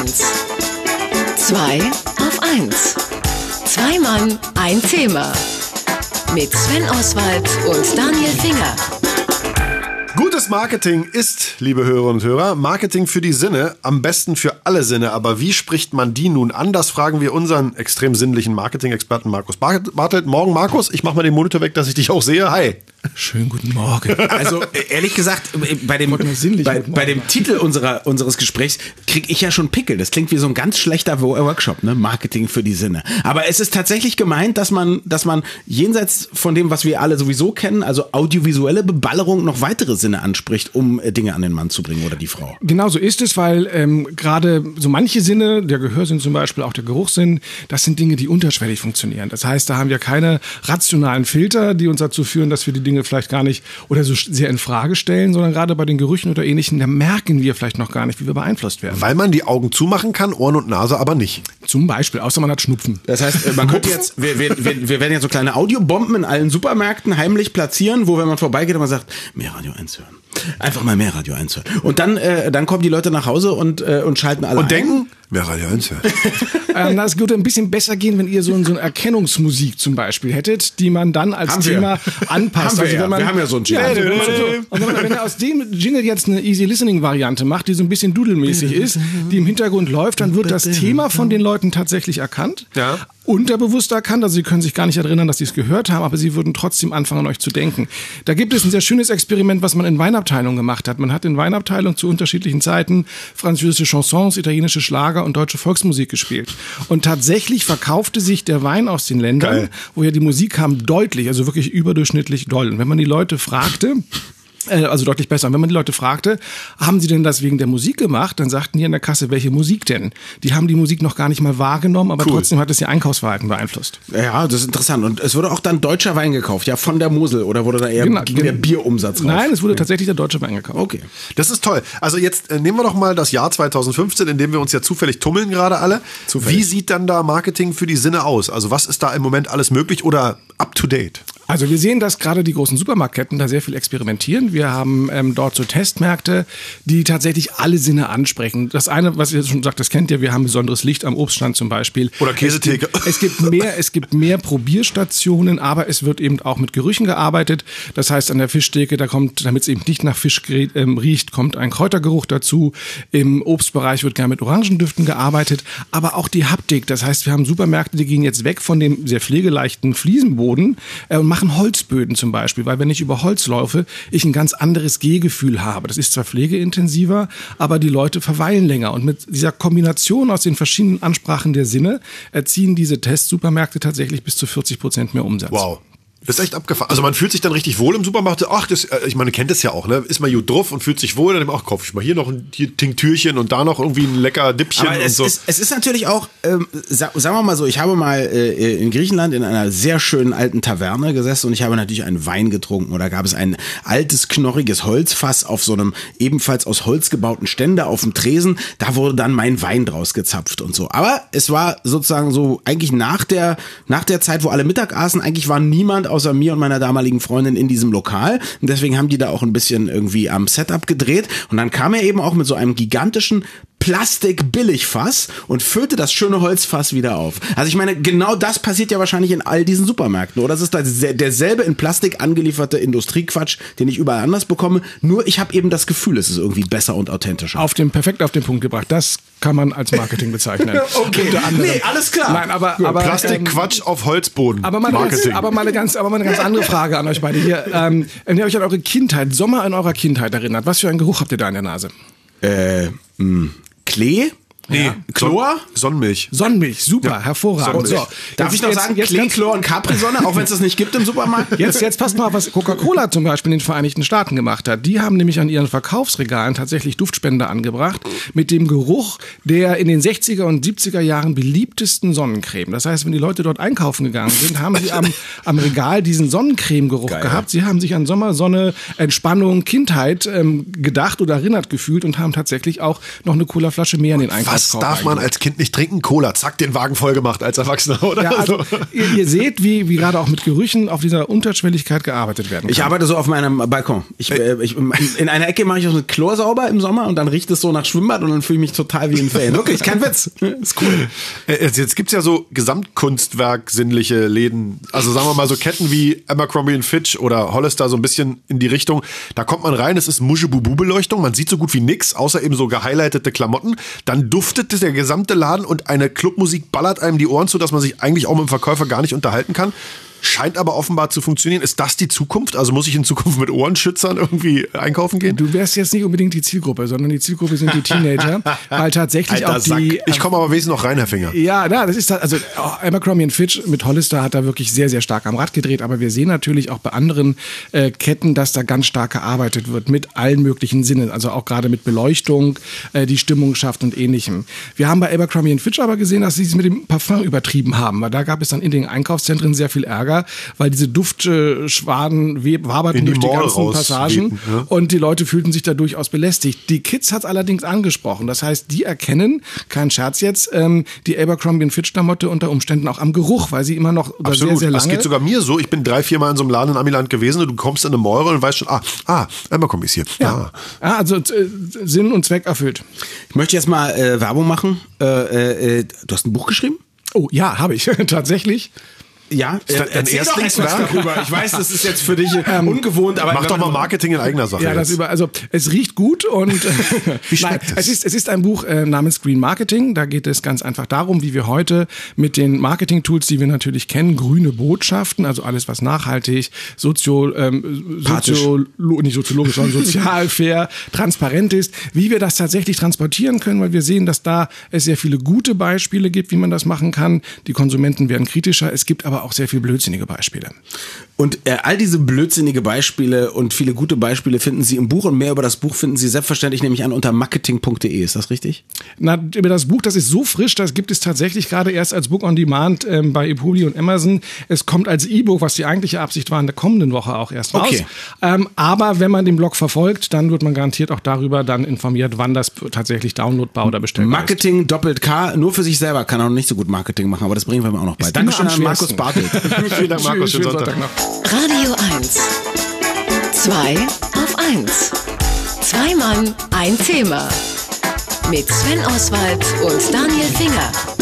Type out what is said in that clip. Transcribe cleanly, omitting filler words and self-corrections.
1. 2 auf 1. Zwei Mann, ein Thema. Mit Sven Oswald und Daniel Finger. Gutes Marketing ist, liebe Hörerinnen und Hörer, Marketing für die Sinne, am besten für alle Sinne. Aber wie spricht man die nun an? Das fragen wir unseren extrem sinnlichen Marketing-Experten Markus Bartelt. Morgen, Markus. Ich mach mal den Monitor weg, dass ich dich auch sehe. Hi. Schönen guten Morgen. Also ehrlich gesagt, bei dem Titel unseres Gesprächs kriege ich ja schon Pickel. Das klingt wie so ein ganz schlechter Workshop, ne? Marketing für die Sinne. Aber es ist tatsächlich gemeint, dass man jenseits von dem, was wir alle sowieso kennen, also audiovisuelle Beballerung, noch weitere Sinne anspricht, um Dinge an den Mann zu bringen oder die Frau. Genau so ist es, weil gerade so manche Sinne, der Gehörsinn zum Beispiel, auch der Geruchssinn, das sind Dinge, die unterschwellig funktionieren. Das heißt, da haben wir keine rationalen Filter, die uns dazu führen, dass wir die Dinge vielleicht gar nicht oder so sehr in Frage stellen, sondern gerade bei den Gerüchen oder Ähnlichem, da merken wir vielleicht noch gar nicht, wie wir beeinflusst werden. Weil man die Augen zumachen kann, Ohren und Nase aber nicht. Zum Beispiel, außer man hat Schnupfen. Das heißt, man könnte jetzt, wir werden jetzt so kleine Audiobomben in allen Supermärkten heimlich platzieren, wo, wenn man vorbeigeht, man sagt, mehr Radio 1 hören. Einfach mal mehr Radio 1 hören. Und dann kommen die Leute nach Hause und schalten alle und denken, mehr Radio 1 hören. Das würde ein bisschen besser gehen, wenn ihr so eine Erkennungsmusik zum Beispiel hättet, die man dann als Thema anpasst. Wir haben ja so einen Jingle. Und wenn ihr aus dem Jingle jetzt eine Easy-Listening-Variante macht, die so ein bisschen dudelmäßig ist, die im Hintergrund läuft, dann wird das Thema von den Leuten tatsächlich erkannt. Ja. Unterbewusst erkannt, also sie können sich gar nicht erinnern, dass sie es gehört haben, aber sie würden trotzdem anfangen, an euch zu denken. Da gibt es ein sehr schönes Experiment, was man in Weinabteilungen gemacht hat. Man hat in Weinabteilungen zu unterschiedlichen Zeiten französische Chansons, italienische Schlager und deutsche Volksmusik gespielt. Und tatsächlich verkaufte sich der Wein aus den Ländern, woher die Musik kam, deutlich, also wirklich überdurchschnittlich doll. Und wenn man die Leute fragte, also deutlich besser. Und wenn man die Leute fragte, haben sie denn das wegen der Musik gemacht, dann sagten die in der Kasse, welche Musik denn? Die haben die Musik noch gar nicht mal wahrgenommen, aber trotzdem hat es ihr Einkaufsverhalten beeinflusst. Ja, das ist interessant. Und es wurde auch dann deutscher Wein gekauft, ja, von der Mosel, oder wurde da eher der Bierumsatz raus? Nein, es wurde tatsächlich der deutsche Wein gekauft. Okay. Das ist toll. Also jetzt nehmen wir doch mal das Jahr 2015, in dem wir uns ja zufällig tummeln gerade alle. Wie sieht dann da Marketing für die Sinne aus? Also was ist da im Moment alles möglich oder up to date? Also wir sehen, dass gerade die großen Supermarktketten da sehr viel experimentieren. Wir haben dort so Testmärkte, die tatsächlich alle Sinne ansprechen. Das eine, was ihr schon sagt, das kennt ihr, wir haben besonderes Licht am Obststand zum Beispiel. Oder Käsetheke. Es gibt mehr Probierstationen, aber es wird eben auch mit Gerüchen gearbeitet. Das heißt, an der Fischtheke, da kommt, damit es eben nicht nach Fisch riecht, kommt ein Kräutergeruch dazu. Im Obstbereich wird gerne mit Orangendüften gearbeitet. Aber auch die Haptik, das heißt, wir haben Supermärkte, die gehen jetzt weg von dem sehr pflegeleichten Fliesenboden und machen Holzböden zum Beispiel, weil wenn ich über Holz laufe, ich ein ganz anderes Gehgefühl habe. Das ist zwar pflegeintensiver, aber die Leute verweilen länger. Und mit dieser Kombination aus den verschiedenen Ansprachen der Sinne erzielen diese Testsupermärkte tatsächlich bis zu 40% mehr Umsatz. Wow. Das ist echt abgefahren. Also man fühlt sich dann richtig wohl im Supermarkt. Ach, ich meine, kennt das ja auch, ne? Ist man gut drauf und fühlt sich wohl, dann auch kaufe ich mal hier noch ein Tinktürchen und da noch irgendwie ein lecker Dippchen. Aber und so. Es ist natürlich auch, sagen wir mal so, ich habe mal in Griechenland in einer sehr schönen alten Taverne gesessen und ich habe natürlich einen Wein getrunken. Oder gab es ein altes, knorriges Holzfass auf so einem ebenfalls aus Holz gebauten Ständer auf dem Tresen. Da wurde dann mein Wein draus gezapft und so. Aber es war sozusagen so, eigentlich nach der Zeit, wo alle Mittag aßen, eigentlich war niemand außer mir und meiner damaligen Freundin in diesem Lokal. Und deswegen haben die da auch ein bisschen irgendwie am Setup gedreht. Und dann kam er eben auch mit so einem gigantischen Plastik-Billigfass und füllte das schöne Holzfass wieder auf. Also ich meine, genau das passiert ja wahrscheinlich in all diesen Supermärkten, oder? Das ist derselbe in Plastik angelieferte Industriequatsch, den ich überall anders bekomme. Nur ich habe eben das Gefühl, es ist irgendwie besser und authentischer. Perfekt auf den Punkt gebracht. Das kann man als Marketing bezeichnen. Okay, nee, alles klar. Nein, aber Plastikquatsch auf Holzboden. Aber mal eine ganz andere Frage an euch beide hier. Wenn ihr euch an eure Kindheit, Sommer in eurer Kindheit erinnert, was für einen Geruch habt ihr da in der Nase? Klee? Nee, Chlor? Sonnenmilch. Sonnenmilch, super, hervorragend. So, darf ich noch sagen, Klee, Chlor und Capri-Sonne, auch wenn es das nicht gibt im Supermarkt? Jetzt passt mal, was Coca-Cola zum Beispiel in den Vereinigten Staaten gemacht hat. Die haben nämlich an ihren Verkaufsregalen tatsächlich Duftspender angebracht mit dem Geruch der in den 60er und 70er Jahren beliebtesten Sonnencreme. Das heißt, wenn die Leute dort einkaufen gegangen sind, haben sie am Regal diesen Sonnencreme-Geruch gehabt. Sie haben sich an Sommer, Sonne, Entspannung, Kindheit gedacht oder erinnert gefühlt und haben tatsächlich auch noch eine Colaflasche mehr in den Einkauf Das darf man als Kind nicht trinken. Cola, zack, den Wagen voll gemacht als Erwachsener, oder? Ja, also, ihr seht, wie gerade auch mit Gerüchen auf dieser Unterschwelligkeit gearbeitet werden kann. Ich arbeite so auf meinem Balkon. In einer Ecke mache ich auch eine Chlor sauber im Sommer und dann riecht es so nach Schwimmbad und dann fühle ich mich total wie ein Fan. Wirklich, kein Witz. Ist cool. Jetzt gibt's ja so Gesamtkunstwerk-sinnliche Läden. Also sagen wir mal so Ketten wie Abercrombie & Fitch oder Hollister, so ein bisschen in die Richtung. Da kommt man rein, es ist Muschebubu-Beleuchtung. Man sieht so gut wie nix, außer eben so gehighlightete Klamotten. Dann duftet der gesamte Laden und eine Clubmusik ballert einem die Ohren zu, dass man sich eigentlich auch mit dem Verkäufer gar nicht unterhalten kann. Scheint aber offenbar zu funktionieren. Ist das die Zukunft? Also muss ich in Zukunft mit Ohrenschützern irgendwie einkaufen gehen? Du wärst jetzt nicht unbedingt die Zielgruppe, sondern die Zielgruppe sind die Teenager, weil tatsächlich Alter auch die... Sack. Ich komme aber wesentlich noch rein, Herr Finger. Ja, das ist also Abercrombie & Fitch mit Hollister hat da wirklich sehr, sehr stark am Rad gedreht, aber wir sehen natürlich auch bei anderen Ketten, dass da ganz stark gearbeitet wird mit allen möglichen Sinnen, also auch gerade mit Beleuchtung, die Stimmung schafft und Ähnlichem. Wir haben bei Abercrombie & Fitch aber gesehen, dass sie es mit dem Parfum übertrieben haben, weil da gab es dann in den Einkaufszentren sehr viel Ärger, weil diese Duftschwaden waberten durch die ganzen Passagen und die Leute fühlten sich da durchaus belästigt. Die Kids hat es allerdings angesprochen. Das heißt, die erkennen, kein Scherz jetzt, die Abercrombie & Fitch Klamotte unter Umständen auch am Geruch, weil sie immer noch sehr, sehr lange... Das geht sogar mir so. Ich bin 3-4 Mal in so einem Laden in Amiland gewesen und du kommst in eine Meure und weißt schon, Abercrombie ist hier. Ja, also Sinn und Zweck erfüllt. Ich möchte jetzt mal Werbung machen. Du hast ein Buch geschrieben? Oh ja, habe ich tatsächlich. Ja, erzähl doch etwas darüber. Ich weiß, das ist jetzt für dich ungewohnt, aber mach doch mal Marketing in eigener Sache. Ja, also es riecht gut und wie schmeckt es ist ein Buch namens Green Marketing. Da geht es ganz einfach darum, wie wir heute mit den Marketing-Tools, die wir natürlich kennen, grüne Botschaften, also alles was nachhaltig, nicht soziologisch, sondern sozial, fair, transparent ist, wie wir das tatsächlich transportieren können, weil wir sehen, dass da es sehr viele gute Beispiele gibt, wie man das machen kann. Die Konsumenten werden kritischer. Es gibt aber auch sehr viel blödsinnige Beispiele. Und all diese blödsinnige Beispiele und viele gute Beispiele finden Sie im Buch und mehr über das Buch finden Sie selbstverständlich nämlich an unter marketing.de. Ist das richtig? Na, über das Buch, das ist so frisch, das gibt es tatsächlich gerade erst als Book on Demand bei ePubli und Amazon. Es kommt als E-Book, was die eigentliche Absicht war, in der kommenden Woche auch erst raus. Okay. Aber wenn man den Blog verfolgt, dann wird man garantiert auch darüber dann informiert, wann das tatsächlich downloadbar oder bestellbar ist. Marketing Doppelt K, nur für sich selber kann auch nicht so gut Marketing machen, aber das bringen wir auch noch bei. Dankeschön an Markus Bartelt. Vielen Dank, Markus. Schönen Sonntag noch. Radio 1. 2 auf 1. 2 Mann, ein Thema. Mit Sven Oswald und Daniel Finger.